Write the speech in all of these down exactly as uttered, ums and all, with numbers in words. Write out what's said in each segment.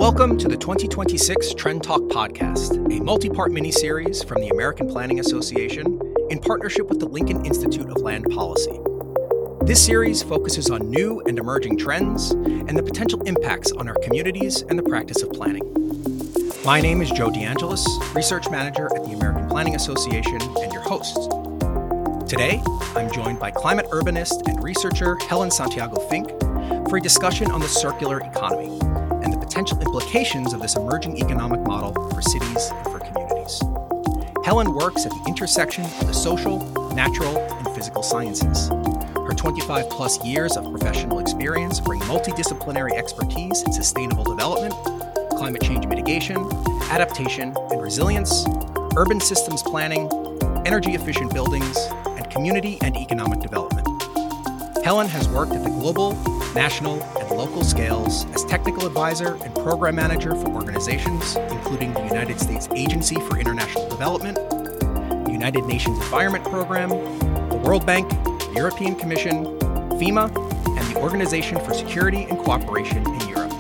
Welcome to the twenty twenty-six Trend Talk Podcast, a multi-part mini-series from the American Planning Association in partnership with the Lincoln Institute of Land Policy. This series focuses on new and emerging trends and the potential impacts on our communities and the practice of planning. My name is Joe DeAngelis, Research Manager at the American Planning Association and your host. Today, I'm joined by climate urbanist and researcher Helen Santiago Fink for a discussion on the circular economy and the potential implications of this emerging economic model for cities and for communities. Helen works at the intersection of the social, natural, and physical sciences. Her twenty-five plus years of professional experience bring multidisciplinary expertise in sustainable development, climate change mitigation, adaptation and resilience, urban systems planning, energy-efficient buildings, and community and economic development. Helen has worked at the global, national, and local scales as technical advisor and program manager for organizations including the United States Agency for International Development, the United Nations Environment Program, the World Bank, the European Commission, FEMA, and the Organization for Security and Cooperation in Europe.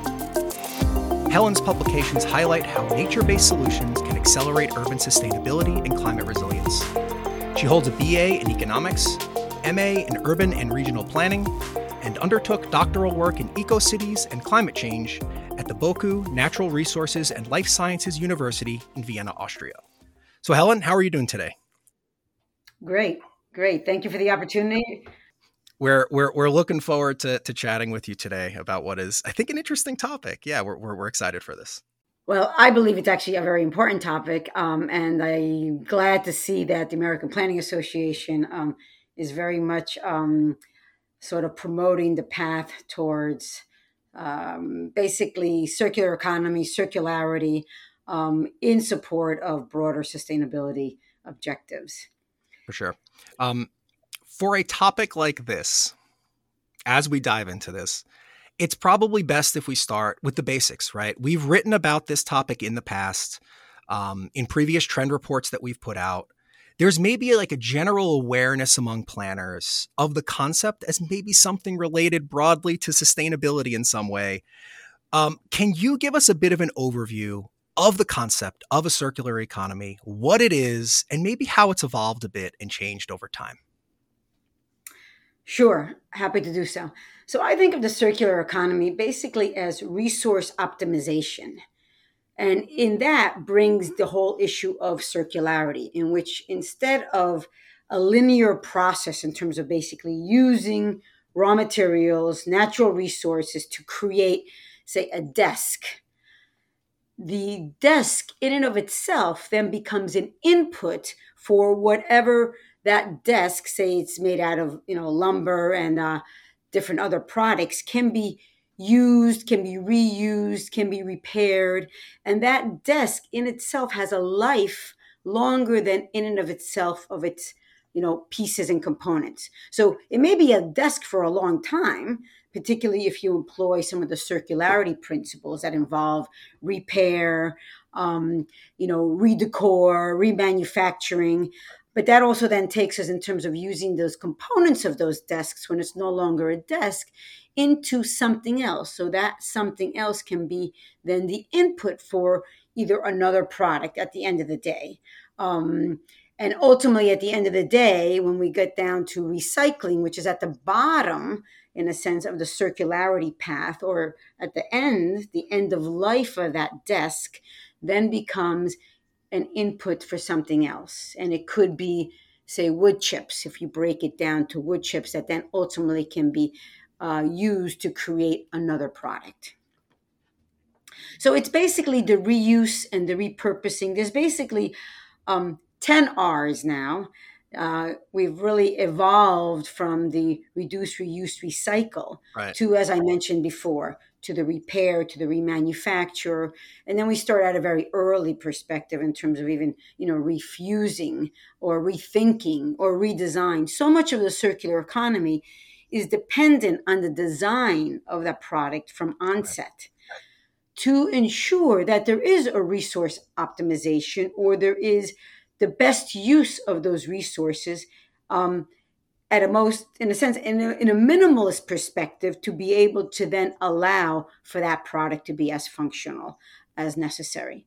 Helen's publications highlight how nature-based solutions can accelerate urban sustainability and climate resilience. She holds a B A in economics, M A in urban and regional planning, and undertook doctoral work in eco-cities and climate change at the Boku Natural Resources and Life Sciences University in Vienna, Austria. So Helen, how are you doing today? Great, great. Thank you for the opportunity. We're we're we're looking forward to to chatting with you today about what is, I think, an interesting topic. Yeah, we're we're, we're excited for this. Well, I believe it's actually a very important topic, um, and I'm glad to see that the American Planning Association um, is very much um, sort of promoting the path towards um, basically circular economy, circularity, um, in support of broader sustainability objectives. For sure. Um, for a topic like this, as we dive into this, it's probably best if we start with the basics, right? We've written about this topic in the past, um, in previous trend reports that we've put out. There's maybe like a general awareness among planners of the concept as maybe something related broadly to sustainability in some way. Um, can you give us a bit of an overview of the concept of a circular economy, what it is, and maybe how it's evolved a bit and changed over time? Sure, happy to do so. So I think of the circular economy basically as resource optimization. And in that brings the whole issue of circularity, in which instead of a linear process in terms of basically using raw materials, natural resources to create, say, a desk, the desk in and of itself then becomes an input for whatever that desk, say it's made out of, you know, lumber and uh, different other products, can be used, can be reused, can be repaired. And that desk in itself has a life longer than in and of itself of its, you know, pieces and components. So it may be a desk for a long time, particularly if you employ some of the circularity principles that involve repair, um, you know, redecor, remanufacturing. But that also then takes us in terms of using those components of those desks when it's no longer a desk into something else. So that something else can be then the input for either another product at the end of the day. Um, and ultimately, at the end of the day, when we get down to recycling, which is at the bottom, in a sense, of the circularity path, or at the end, the end of life of that desk then becomes an input for something else. And it could be, say, wood chips, if you break it down to wood chips that then ultimately can be uh, used to create another product. So it's basically the reuse and the repurposing. There's basically um, ten R's now. Uh, we've really evolved from the reduce, reuse, recycle Right. to, as I mentioned before, to the repair, to the remanufacture. And then we start at a very early perspective in terms of even, you know, refusing or rethinking or redesign. So much of the circular economy is dependent on the design of that product from onset. Right. To ensure that there is a resource optimization or there is the best use of those resources, um, at a most, in a sense, in a, in a minimalist perspective, to be able to then allow for that product to be as functional as necessary.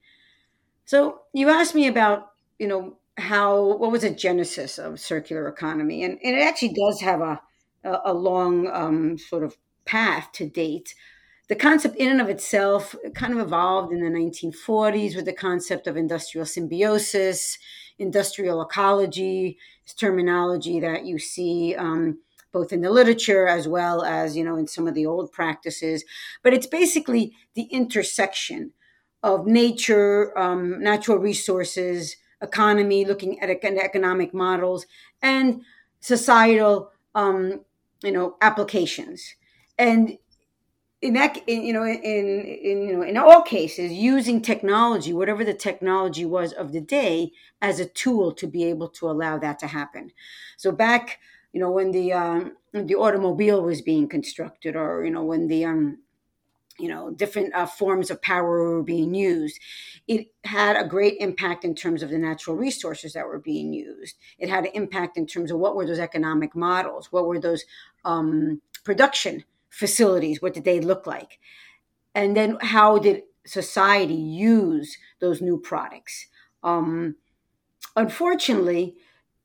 So you asked me about, you know, how, what was the genesis of circular economy? And, and it actually does have a, a, a long um, sort of path to date. The concept in and of itself kind of evolved in the nineteen forties with the concept of industrial symbiosis, industrial ecology, is terminology that you see um, both in the literature as well as, you know, in some of the old practices. But it's basically the intersection of nature, um, natural resources, economy, looking at ec- economic models, and societal, um, you know, applications. And in that, in, you know, in, in, you know, in all cases, using technology, whatever the technology was of the day, as a tool to be able to allow that to happen. So back, you know, when the um, when the automobile was being constructed, or you know, when the um, you know, different uh, forms of power were being used, it had a great impact in terms of the natural resources that were being used. It had an impact in terms of what were those economic models, what were those um, production facilities, what did they look like, and then how did society use those new products. Um, unfortunately,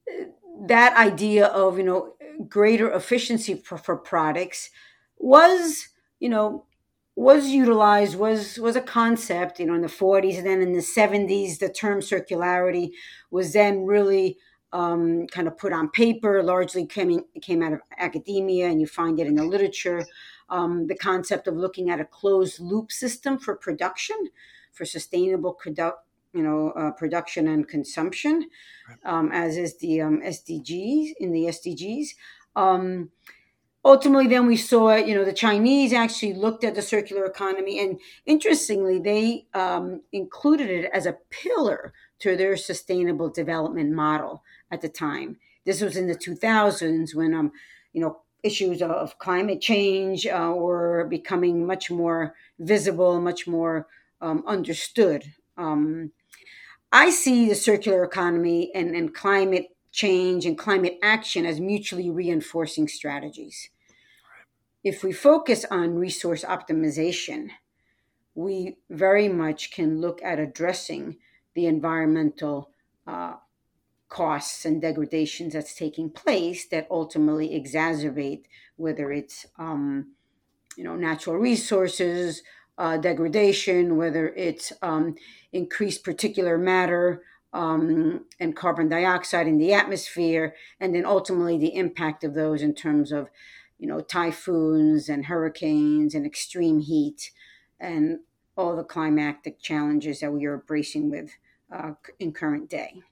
that idea of, you know, greater efficiency for, for products was, you know, was utilized, was was a concept, you know, in the forties, and then in the seventies the term circularity was then really um, kind of put on paper, largely came, came out of academia, and you find it in the literature. Um, the concept of looking at a closed loop system for production, for sustainable produ- you know, uh, production and consumption, um, as is the um, S D Gs, in the S D Gs. Um, ultimately, then we saw, you know, the Chinese actually looked at the circular economy, and interestingly, they um, included it as a pillar to their sustainable development model at the time. This was in the two thousands when, um, you know, issues of climate change uh, were becoming much more visible, much more um, understood. Um, I see the circular economy and, and climate change and climate action as mutually reinforcing strategies. If we focus on resource optimization, we very much can look at addressing the environmental uh, costs and degradations that's taking place that ultimately exacerbate, whether it's um, you know, natural resources uh, degradation, whether it's um, increased particulate matter um, and carbon dioxide in the atmosphere, and then ultimately the impact of those in terms of, you know, typhoons and hurricanes and extreme heat and all the climatic challenges that we are bracing with uh, in current day.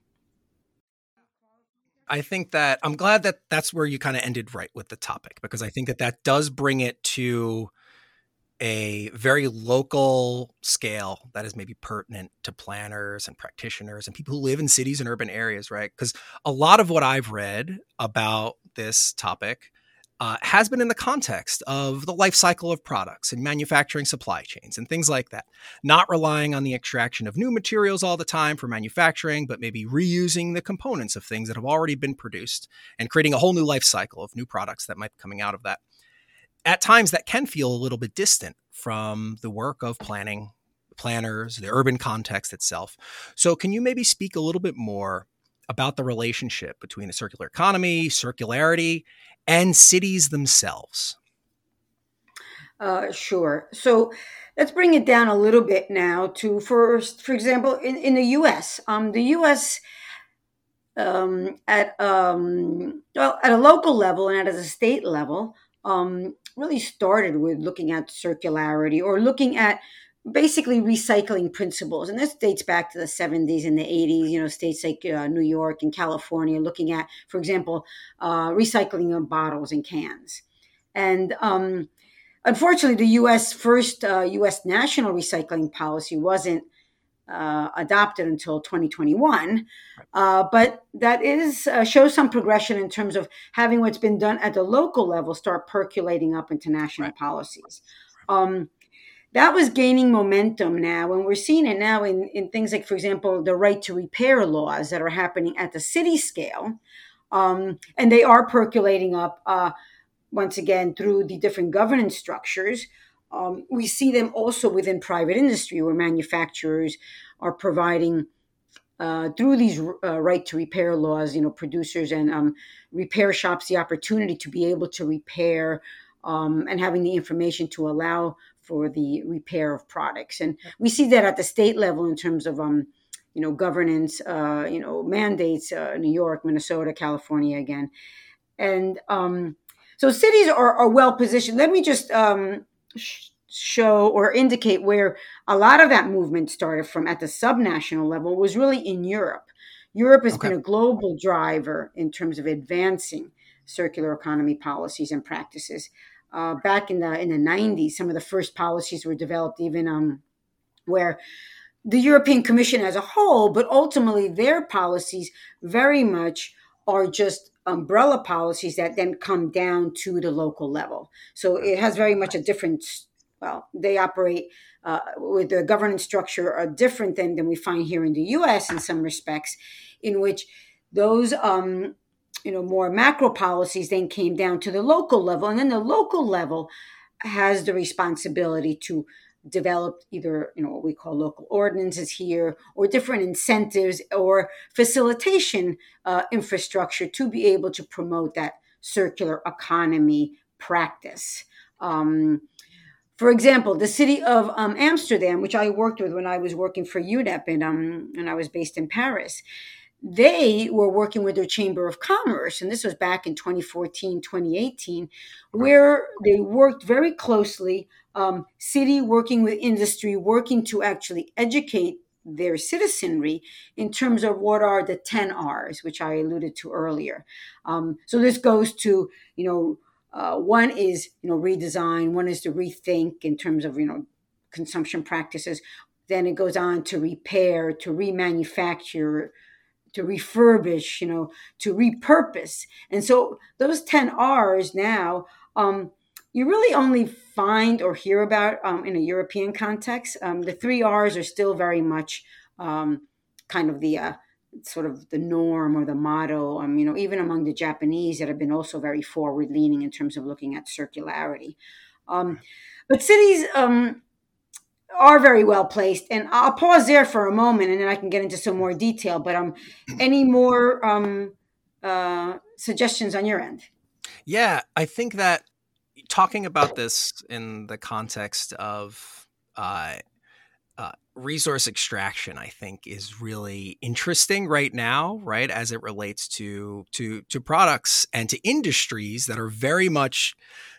I think that I'm glad that that's where you kind of ended right with the topic, because I think that that does bring it to a very local scale that is maybe pertinent to planners and practitioners and people who live in cities and urban areas, right? Because a lot of what I've read about this topic uh, has been in the context of the life cycle of products and manufacturing supply chains and things like that. Not relying on the extraction of new materials all the time for manufacturing, but maybe reusing the components of things that have already been produced and creating a whole new life cycle of new products that might be coming out of that. At times that can feel a little bit distant from the work of planning, planners, the urban context itself. So can you maybe speak a little bit more about the relationship between the circular economy, circularity, and cities themselves? Uh, sure. So let's bring it down a little bit now to first, for example, in, in the U S, um, the U S um, at um, well, at a local level and at a state level, um, really started with looking at circularity or looking at basically recycling principles. And this dates back to the seventies and the eighties, you know, states like uh, New York and California looking at, for example, uh, recycling of bottles and cans. And um, unfortunately, the U S first uh, U S national recycling policy wasn't uh, adopted until twenty twenty-one. Uh, but that is uh, shows some progression in terms of having what's been done at the local level start percolating up into national Right. policies. Um, that was gaining momentum now, and we're seeing it now in, in things like, for example, the right to repair laws that are happening at the city scale. Um, and they are percolating up, uh, once again, through the different governance structures. Um, we see them also within private industry, where manufacturers are providing, uh, through these uh, right to repair laws, you know, producers and um, repair shops the opportunity to be able to repair, um, and having the information to allow for the repair of products. And we see that at the state level in terms of, um, you know, governance, uh, you know, mandates, uh, New York, Minnesota, California again. And um, so cities are, are well positioned. Let me just um, sh- show or indicate where a lot of that movement started from at the subnational level was really in Europe. Europe has Okay. been a global driver in terms of advancing circular economy policies and practices. Uh, back in the in the nineties, some of the first policies were developed even um, where the European Commission as a whole, but ultimately their policies very much are just umbrella policies that then come down to the local level. So it has very much a different, well, they operate uh, with the governance structure are different than, than we find here in the U S in some respects, in which those um, you know, more macro policies then came down to the local level. And then the local level has the responsibility to develop either, you know, what we call local ordinances here, or different incentives or facilitation uh, infrastructure to be able to promote that circular economy practice. Um, for example, the city of um, Amsterdam, which I worked with when I was working for U N E P and, um, and I was based in Paris, they were working with their Chamber of Commerce, and this was back in twenty fourteen, twenty eighteen, where they worked very closely, um, city working with industry, working to actually educate their citizenry in terms of what are the ten R's, which I alluded to earlier. Um, so this goes to, you know, uh, one is, you know, redesign, one is to rethink in terms of, you know, consumption practices. Then it goes on to repair, to remanufacture, to refurbish, you know, to repurpose. And so those ten R's now, um, you really only find or hear about um, in a European context. Um, the three R's are still very much um, kind of the uh, sort of the norm or the motto, um, you know, even among the Japanese that have been also very forward leaning in terms of looking at circularity. Um, but cities, um, are very well placed. And I'll pause there for a moment, and then I can get into some more detail. But um, any more um, uh, suggestions on your end? Yeah, I think that talking about this in the context of uh, uh, resource extraction, I think, is really interesting right now, right, as it relates to to to products and to industries that are very much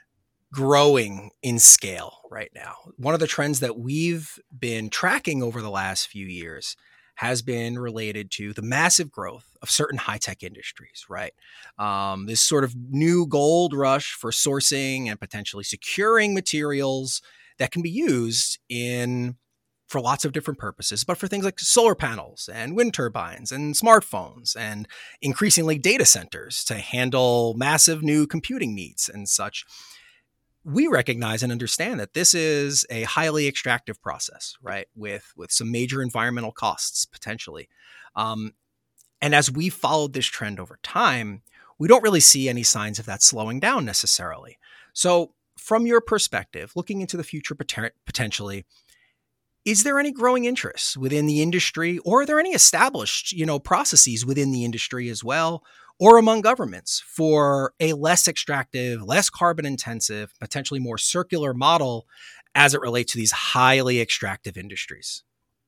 growing in scale right now. One of the trends that we've been tracking over the last few years has been related to the massive growth of certain high-tech industries, right? Um, this sort of new gold rush for sourcing and potentially securing materials that can be used in for lots of different purposes, but for things like solar panels and wind turbines and smartphones and increasingly data centers to handle massive new computing needs and such. We recognize and understand that this is a highly extractive process, right? With with some major environmental costs potentially. Um, and as we followed this trend over time, we don't really see any signs of that slowing down necessarily. So from your perspective, looking into the future potentially, is there any growing interest within the industry, or are there any established, you know, processes within the industry as well, or among governments for a less extractive, less carbon intensive, potentially more circular model as it relates to these highly extractive industries?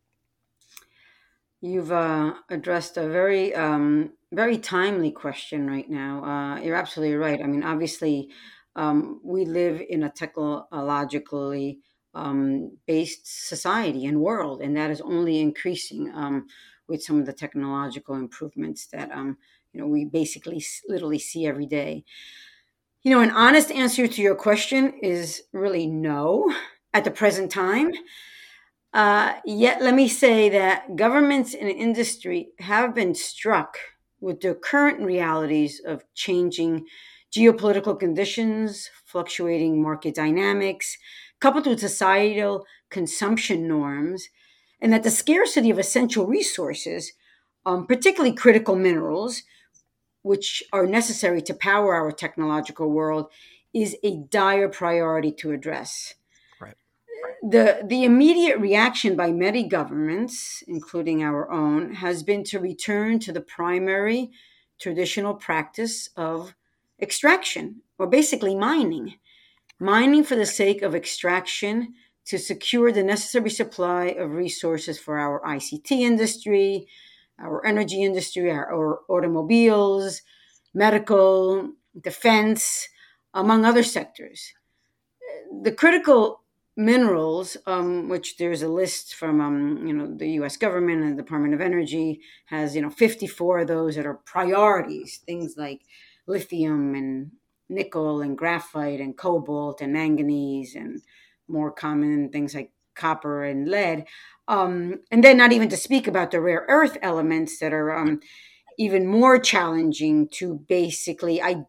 You've uh, addressed a very, um, very timely question right now. Uh, you're absolutely right. I mean, obviously, um, we live in a technologically um, based society and world, and that is only increasing um, with some of the technological improvements that um, you know we basically s- literally see every day. You know, an honest answer to your question is really no at the present time. Uh, yet, let me say that governments and industry have been struck with the current realities of changing geopolitical conditions, fluctuating market dynamics, coupled with societal consumption norms, and that the scarcity of essential resources, um, particularly critical minerals, which are necessary to power our technological world, is a dire priority to address. Right. The, the immediate reaction by many governments, including our own, has been to return to the primary traditional practice of extraction, or basically mining. Mining for the sake of extraction to secure the necessary supply of resources for our I C T industry, our energy industry, our, our automobiles, medical, defense, among other sectors. The critical minerals, um, which there's a list from um, you know the U S government and the Department of Energy has you know fifty-four of those that are priorities. Things like lithium and nickel and graphite and cobalt and manganese, and more common things like copper and lead. Um, and then not even to speak about the rare earth elements that are um, even more challenging to basically I-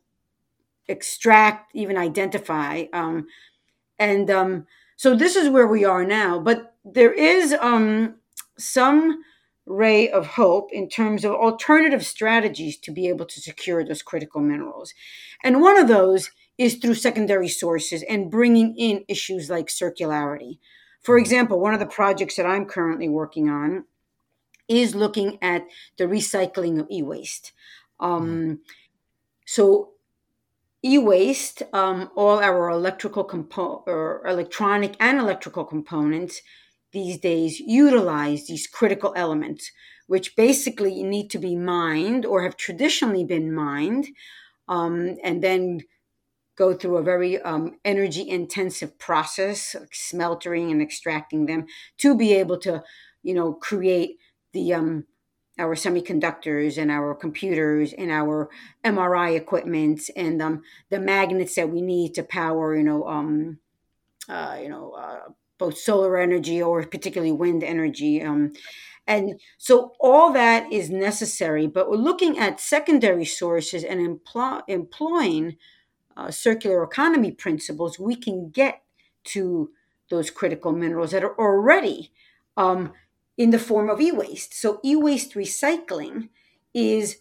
extract, even identify. Um, and um, so this is where we are now. But there is um, some ray of hope in terms of alternative strategies to be able to secure those critical minerals. And one of those is through secondary sources and bringing in issues like circularity. For example, one of the projects that I'm currently working on is looking at the recycling of e-waste. Um, so E-waste, um, all our electrical compo- or electronic and electrical components these days utilize these critical elements, which basically need to be mined or have traditionally been mined, um, and then go through a very um, energy intensive process, like smeltering and extracting them to be able to, you know, create the um, our semiconductors and our computers and our M R I equipment and um, the magnets that we need to power, you know, um, uh, you know, uh, both solar energy or particularly wind energy. Um, and so all that is necessary, but we're looking at secondary sources and empl- employing uh, circular economy principles. We can get to those critical minerals that are already um, in the form of e-waste. So e-waste recycling is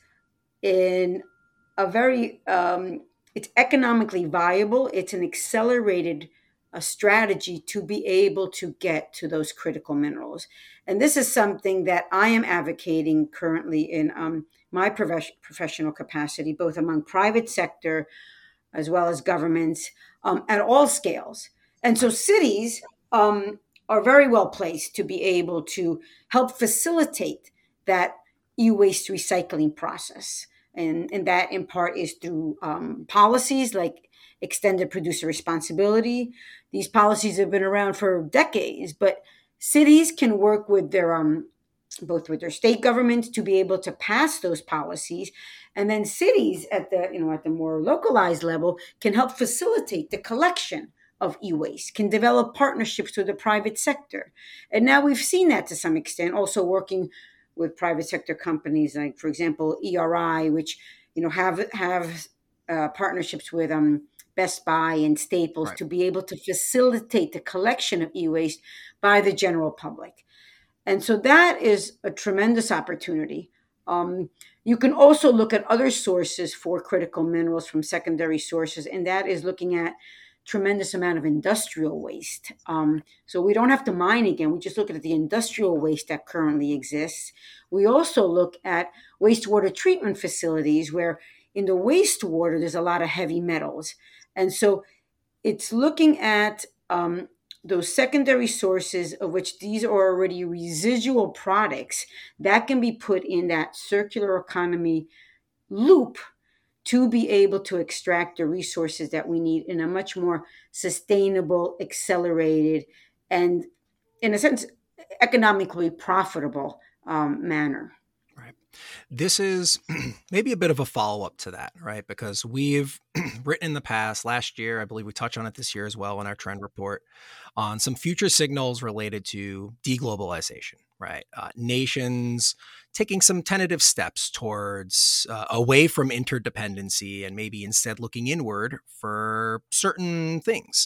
in a very um, it's economically viable. It's an accelerated uh, strategy to be able to get to those critical minerals. And this is something that I am advocating currently in um, my profes- professional capacity, both among private sector as well as governments um, at all scales. And so cities um, are very well placed to be able to help facilitate that e-waste recycling process. And, and that in part is through um, policies like extended producer responsibility. These policies have been around for decades, but cities can work with their um, both with their state governments to be able to pass those policies, and then cities at the you know at the more localized level can help facilitate the collection of e-waste, can develop partnerships with the private sector. And now we've seen that to some extent, also working with private sector companies like, for example, E R I, which you know have have uh, partnerships with um, Best Buy and Staples Right. to be able to facilitate the collection of e-waste by the general public. And so that is a tremendous opportunity. Um, you can also look at other sources for critical minerals from secondary sources, and that is looking at tremendous amount of industrial waste. Um, so we don't have to mine again. We just look at the industrial waste that currently exists. We also look at wastewater treatment facilities where in the wastewater, there's a lot of heavy metals. And so it's looking at um, those secondary sources of which these are already residual products that can be put in that circular economy loop to be able to extract the resources that we need in a much more sustainable, accelerated, and in a sense, economically profitable um, manner. Right. This is maybe a bit of a follow-up to that, right? Because we've written in the past, last year, I believe we touch on it this year as well in our trend report, on some future signals related to deglobalization, right? Uh, nations taking some tentative steps towards uh, away from interdependency and maybe instead looking inward for certain things.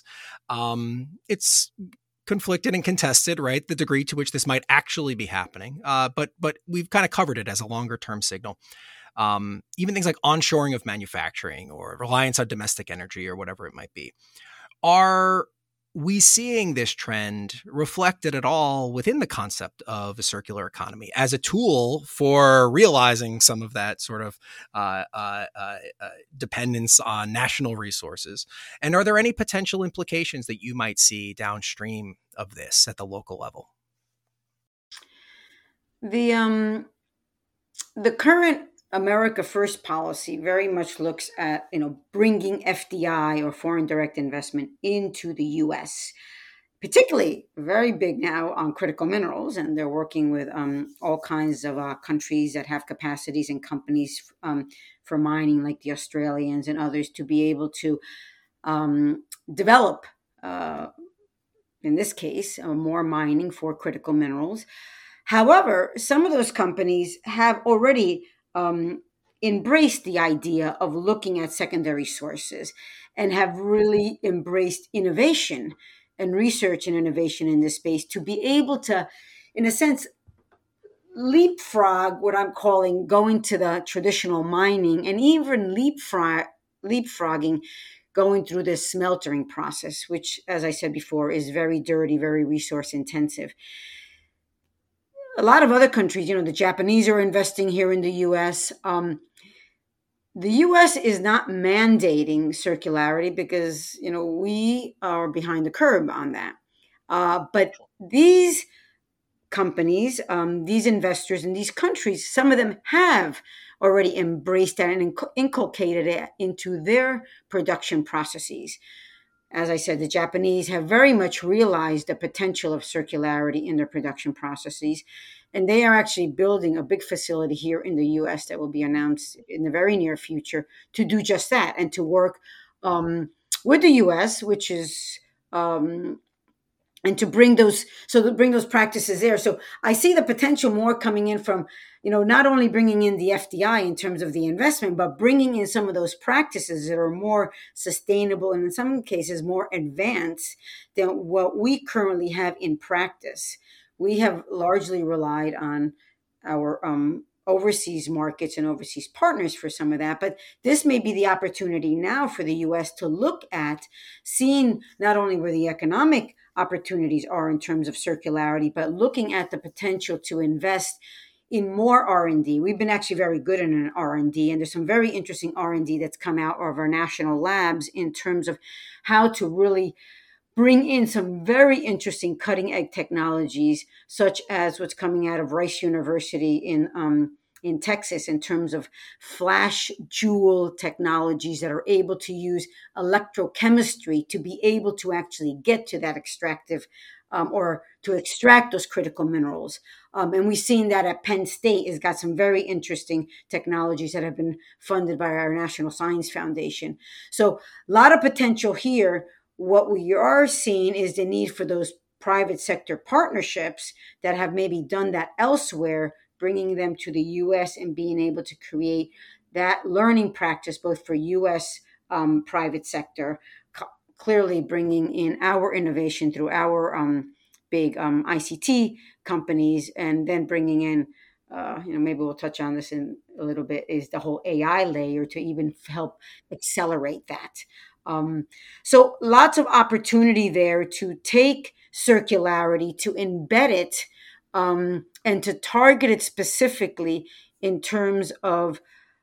Um, it's conflicted and contested, right? The degree to which this might actually be happening. Uh, but but we've kind of covered it as a longer term signal. um, even things like onshoring of manufacturing or reliance on domestic energy or whatever it might be. Are we seeing this trend reflected at all within the concept of a circular economy as a tool for realizing some of that sort of uh, uh, uh, uh, dependence on national resources? And are there any potential implications that you might see downstream of this at the local level? The um, the current America First policy very much looks at, you know, bringing F D I or foreign direct investment into the U S, particularly very big now on critical minerals, and they're working with um, all kinds of uh, countries that have capacities and companies um, for mining, like the Australians and others, to be able to um, develop, uh, in this case, uh, more mining for critical minerals. However, some of those companies have already um, embraced the idea of looking at secondary sources and have really embraced innovation and research and innovation in this space to be able to, in a sense, leapfrog what I'm calling going to the traditional mining, and even leapfrog, leapfrogging going through this smeltering process, which, as I said before, is very dirty, very resource intensive. A lot of other countries, you know, the Japanese are investing here in the U S. Um, the U S is not mandating circularity because, you know, we are behind the curve on that. Uh, but these companies, um, these investors in these countries, some of them have already embraced that and inc- inculcated it into their production processes. As I said, the Japanese have very much realized the potential of circularity in their production processes. And they are actually building a big facility here in the U S that will be announced in the very near future to do just that and to work um, with the U S, which is, um, and to bring those, so to bring those practices there. So I see the potential more coming in from, you know, not only bringing in the F D I in terms of the investment, but bringing in some of those practices that are more sustainable and in some cases more advanced than what we currently have in practice. We have largely relied on our um, overseas markets and overseas partners for some of that, but this may be the opportunity now for the U S to look at seeing not only where the economic opportunities are in terms of circularity, but looking at the potential to invest in more R and D. We've been actually very good in an R and D, and there's some very interesting R and D that's come out of our national labs in terms of how to really bring in some very interesting cutting edge technologies, such as what's coming out of Rice University in um, in Texas in terms of flash jewel technologies that are able to use electrochemistry to be able to actually get to that extractive um, or to extract those critical minerals. Um, and we've seen that at Penn State has got some very interesting technologies that have been funded by our National Science Foundation. So a lot of potential here. What we are seeing is the need for those private sector partnerships that have maybe done that elsewhere, bringing them to the U S and being able to create that learning practice both for U S um, private sector, co- clearly bringing in our innovation through our um, big um, I C T companies, and then bringing in, uh, you know, maybe we'll touch on this in a little bit, is the whole A I layer to even help accelerate that. Um, so lots of opportunity there to take circularity, to embed it, um, and to target it specifically in terms of,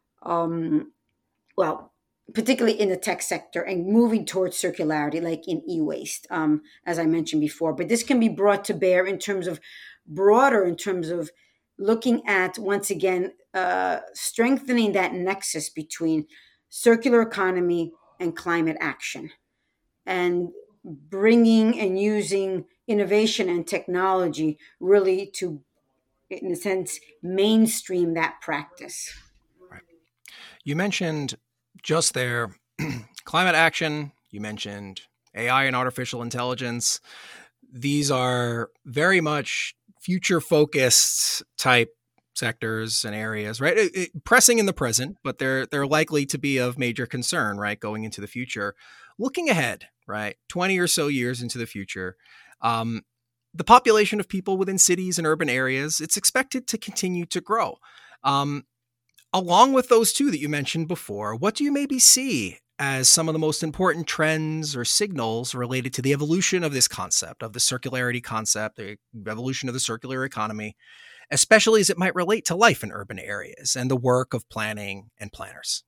um, well, particularly in the tech sector and moving towards circularity, like in e-waste, um, as I mentioned before. But this can be brought to bear in terms of broader, in terms of looking at, once again, uh, strengthening that nexus between circular economy and climate action, and bringing and using innovation and technology really to, in a sense, mainstream that practice. Right. You mentioned just there climate action, you mentioned A I and artificial intelligence. These are very much future focused type sectors and areas, right? It, it, pressing in the present, but they're they're likely to be of major concern, right, going into the future. Looking ahead, right, twenty or so years into the future, um, the population of people within cities and urban areas, it's expected to continue to grow. Um, Along with those two that you mentioned before, what do you maybe see as some of the most important trends or signals related to the evolution of this concept, of the circularity concept, the evolution of the circular economy, especially as it might relate to life in urban areas and the work of planning and planners?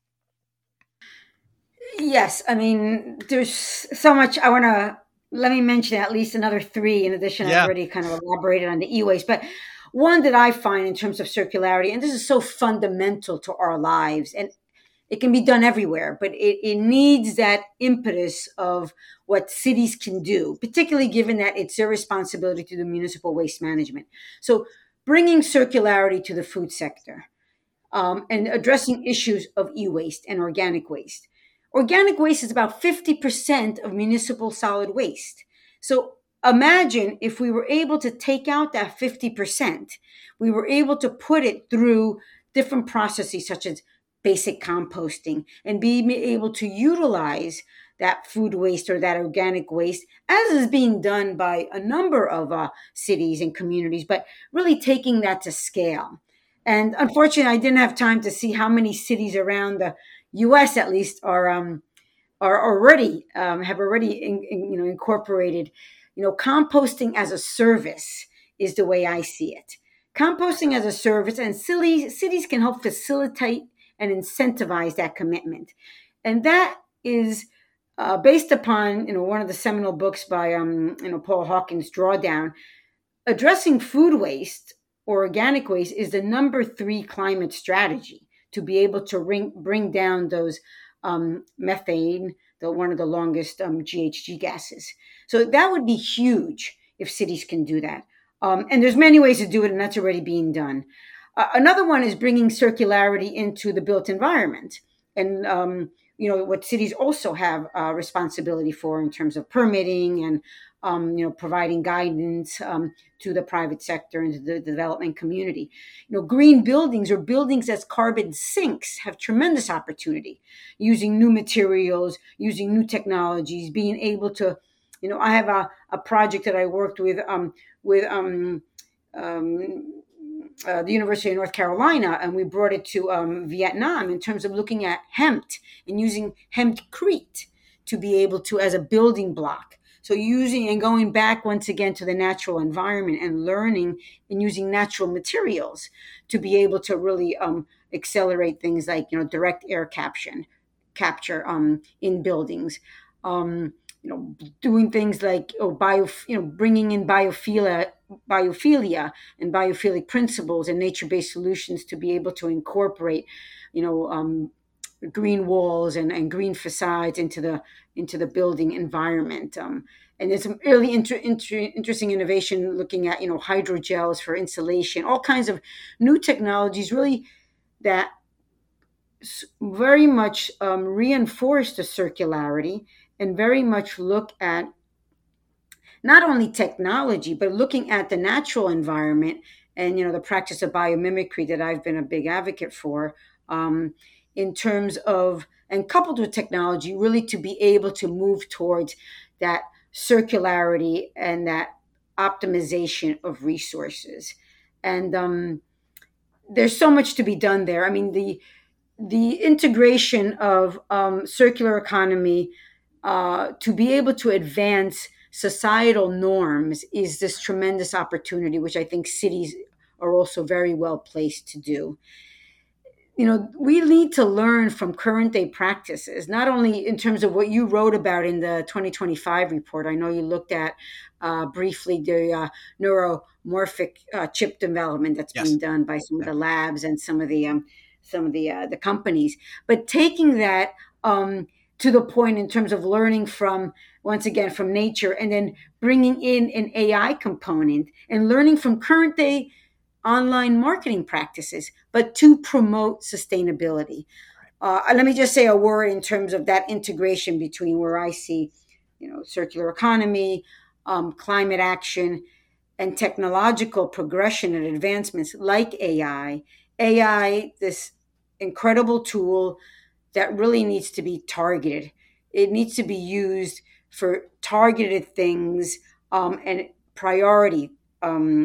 Yes, I mean, there's so much. I want to let me mention at least another three. In addition, I've Yeah. already kind of elaborated on the e-waste, but one that I find in terms of circularity, and this is so fundamental to our lives, and it can be done everywhere, but it, it needs that impetus of what cities can do, particularly given that it's their responsibility to do municipal waste management. So, bringing circularity to the food sector, um, and addressing issues of e-waste and organic waste. Organic waste is about fifty percent of municipal solid waste. So imagine if we were able to take out that fifty percent, we were able to put it through different processes such as basic composting and be able to utilize that food waste or that organic waste, as is being done by a number of uh, cities and communities, but really taking that to scale. And unfortunately, I didn't have time to see how many cities around the U S at least are um, are already um, have already in, in, you know incorporated, you know, composting as a service is the way I see it. Composting as a service, and cities cities can help facilitate and incentivize that commitment, and that is uh, based upon you know one of the seminal books by um, you know Paul Hawkins, Drawdown. Addressing food waste or organic waste is the number three climate strategy to be able to bring, bring down those um, methane, the one of the longest um, G H G gases. So that would be huge if cities can do that. Um, and there's many ways to do it, and that's already being done. Uh, another one is bringing circularity into the built environment, and um, you know what cities also have uh, responsibility for in terms of permitting and um, you know providing guidance um, to the private sector and to the development community. You know, green buildings or buildings as carbon sinks have tremendous opportunity using new materials, using new technologies, being able to, you know, I have a, a project that I worked with um, with um, um, uh, the University of North Carolina, and we brought it to um, Vietnam in terms of looking at hemp and using hempcrete to be able to as a building block. So using and going back once again to the natural environment and learning and using natural materials to be able to really um, accelerate things like you know direct air capture, capture um, in buildings. Um, you know, doing things like oh, bio, you know, bringing in biophilia, biophilia and biophilic principles and nature-based solutions to be able to incorporate, you know, um, green walls and, and green facades into the into the building environment. Um, and there's some really inter, inter, interesting innovation looking at you know hydrogels for insulation, all kinds of new technologies, really that very much um, reinforce the circularity and very much look at not only technology but looking at the natural environment and you know the practice of biomimicry that I've been a big advocate for, um, in terms of and coupled with technology really to be able to move towards that circularity and that optimization of resources. And um, there's so much to be done there. I mean, the the integration of um, circular economy uh, to be able to advance societal norms is this tremendous opportunity, which I think cities are also very well placed to do. You know, we need to learn from current day practices, not only in terms of what you wrote about in the twenty twenty-five report. I know you looked at uh, briefly the uh, neuromorphic uh, chip development that's Yes. being done by some of Yeah. the labs and some of the um, some of the uh, the companies, but taking that um, to the point in terms of learning from once again from nature, and then bringing in an A I component and learning from current day online marketing practices, but to promote sustainability. Uh, let me just say a word in terms of that integration between where I see, you know, circular economy, um, climate action, and technological progression and advancements like A I. A I, this incredible tool that really needs to be targeted. It needs to be used for targeted things um, and priority. Um,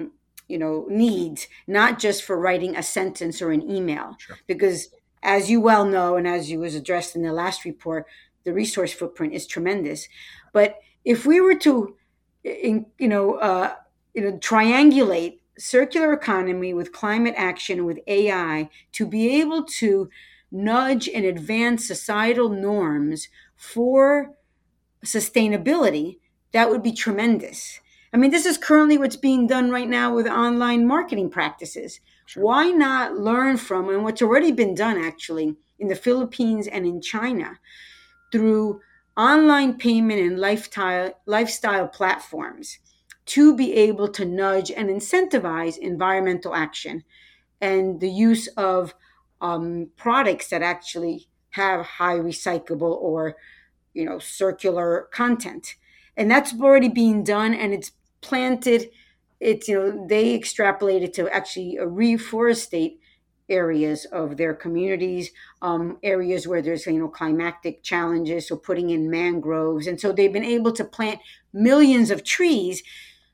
you know, needs, not just for writing a sentence or an email. Sure. Because as you well know, and as you was addressed in the last report, the resource footprint is tremendous. But if we were to, in, you know, uh, you know, triangulate circular economy with climate action, with A I, to be able to nudge and advance societal norms for sustainability, that would be tremendous. I mean, this is currently what's being done right now with online marketing practices. Sure. Why not learn from, and what's already been done actually in the Philippines and in China, through online payment and lifestyle, lifestyle platforms, to be able to nudge and incentivize environmental action and the use of um, products that actually have high recyclable or, you know, circular content. And that's already being done, and it's planted. It's, you know, they extrapolated to actually reforestate areas of their communities, um, areas where there's, you know, climatic challenges, so putting in mangroves. And so they've been able to plant millions of trees,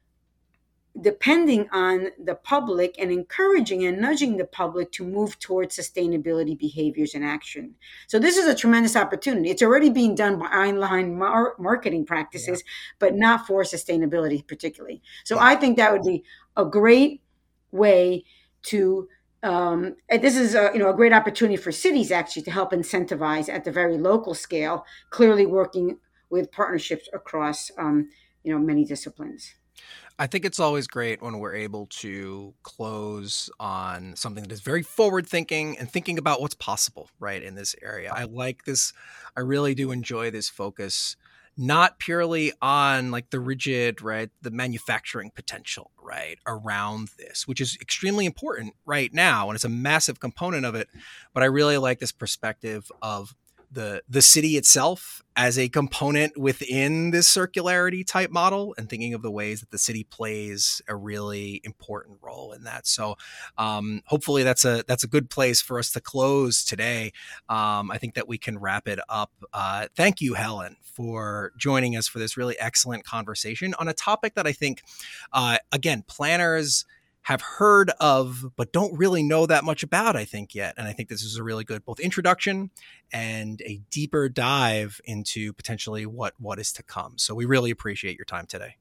depending on the public and encouraging and nudging the public to move towards sustainability behaviors and action. So this is a tremendous opportunity. It's already being done by online mar- marketing practices, yeah. but not for sustainability particularly. So I think that would be a great way to, um, and this is a, you know, a great opportunity for cities actually to help incentivize at the very local scale, clearly working with partnerships across, um, you know, many disciplines. I think it's always great when we're able to close on something that is very forward thinking and thinking about what's possible, right, in this area. I like this. I really do enjoy this focus, not purely on like the rigid, right, the manufacturing potential, right, around this, which is extremely important right now. And it's a massive component of it. But I really like this perspective of the the city itself as a component within this circularity type model, and thinking of the ways that the city plays a really important role in that. So um, hopefully that's a that's a good place for us to close today. Um, I think that we can wrap it up. Uh, thank you, Helen, for joining us for this really excellent conversation on a topic that I think, uh, again, planners have heard of, but don't really know that much about, I think, yet. And I think this is a really good both introduction and a deeper dive into potentially what, what is to come. So we really appreciate your time today.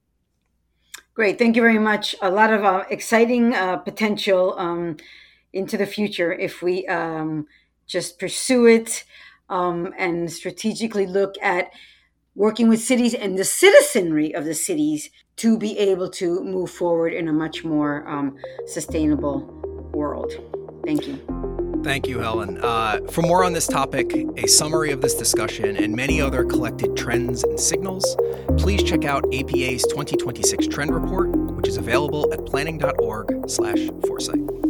Great. Thank you very much. A lot of uh, exciting uh, potential um, into the future if we um, just pursue it um, and strategically look at working with cities and the citizenry of the cities to be able to move forward in a much more um, sustainable world. Thank you. Thank you, Helen. Uh, for more on this topic, a summary of this discussion, and many other collected trends and signals, please check out A P A's twenty twenty-six Trend Report, which is available at planning dot org slash foresight.